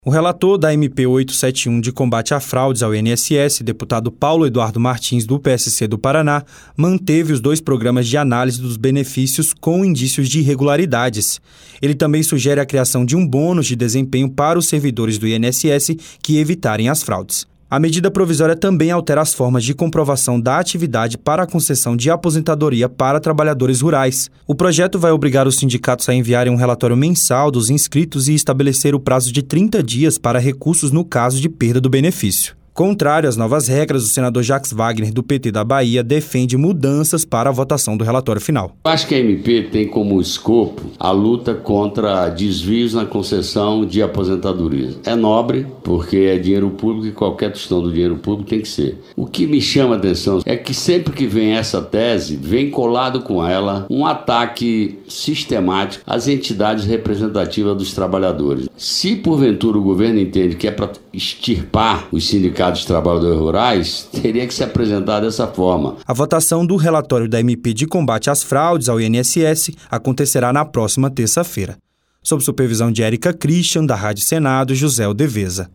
O relator da MP 871 de combate a fraudes ao INSS, deputado Paulo Eduardo Martins, do PSC do Paraná, manteve os 2 programas de análise dos benefícios com indícios de irregularidades. Ele também sugere a criação de um bônus de desempenho para os servidores do INSS que evitarem as fraudes. A medida provisória também altera as formas de comprovação da atividade para a concessão de aposentadoria para trabalhadores rurais. O projeto vai obrigar os sindicatos a enviarem um relatório mensal dos inscritos e estabelecer o prazo de 30 dias para recursos no caso de perda do benefício. Contrário às novas regras, o senador Jacques Wagner, do PT da Bahia, defende mudanças para a votação do relatório final. Eu acho que a MP tem como escopo a luta contra desvios na concessão de aposentadoria. É nobre, porque é dinheiro público e qualquer questão do dinheiro público tem que ser. O que me chama a atenção é que sempre que vem essa tese, vem colado com ela um ataque sistemático às entidades representativas dos trabalhadores. Se porventura o governo entende que é para extirpar os sindicatos de trabalhadores rurais, teria que se apresentar dessa forma. A votação do relatório da MP de combate às fraudes ao INSS acontecerá na próxima terça-feira. Sob supervisão de Érica Christian, da Rádio Senado, José Odeveza.